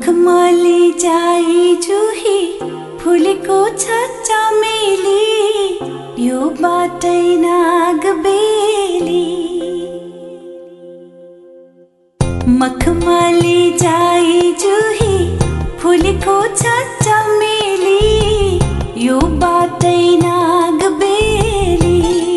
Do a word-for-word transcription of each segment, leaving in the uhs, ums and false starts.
मखमली जाई जुही फुलेको छ चमेली यो बाटै नागबेली। मखमली जाई जुही फुलेको छ चमेली यो बाटै नागबेली।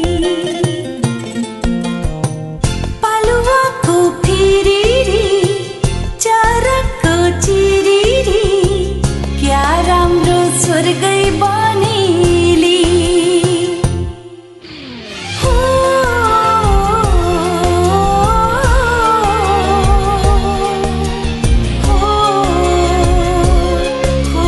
पालुवाको फिरिरी चराको चिरिरी क्या राम्रो स्वर्गै बनेली। हो हो हो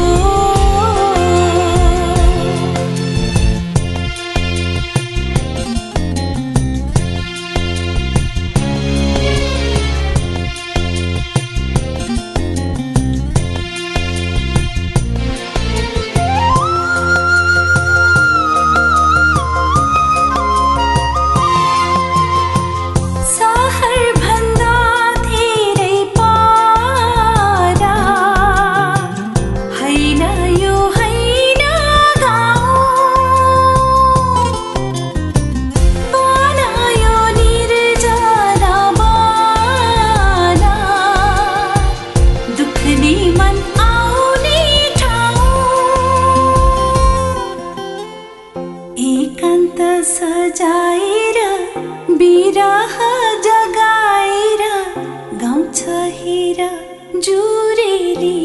एकान्त सजाएर बिरह जगाएर गाउँछ हेर जुरेली।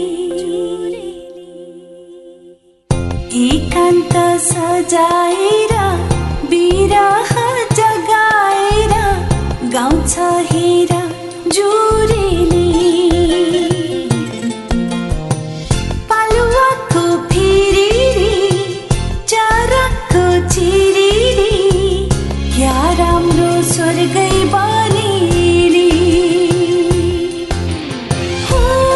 एकान्त सजाएर बिरह जगाएर गाउँछ हेर जुरेली। पालुवाको फिरिरी चराको चिरिरी क्या राम्रो स्वर्गै बनेली। हो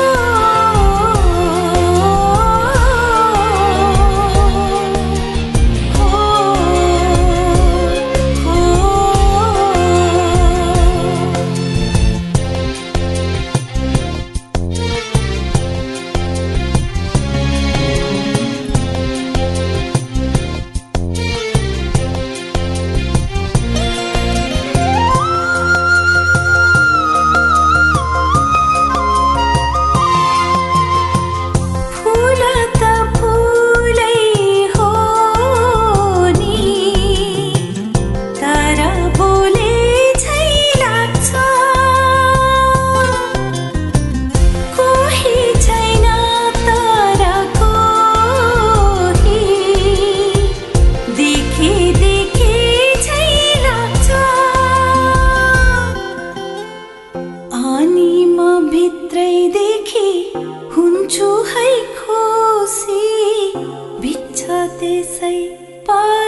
हो हो भित्रैदेखि हुन्छु है खुसी बिच्छ त्यसै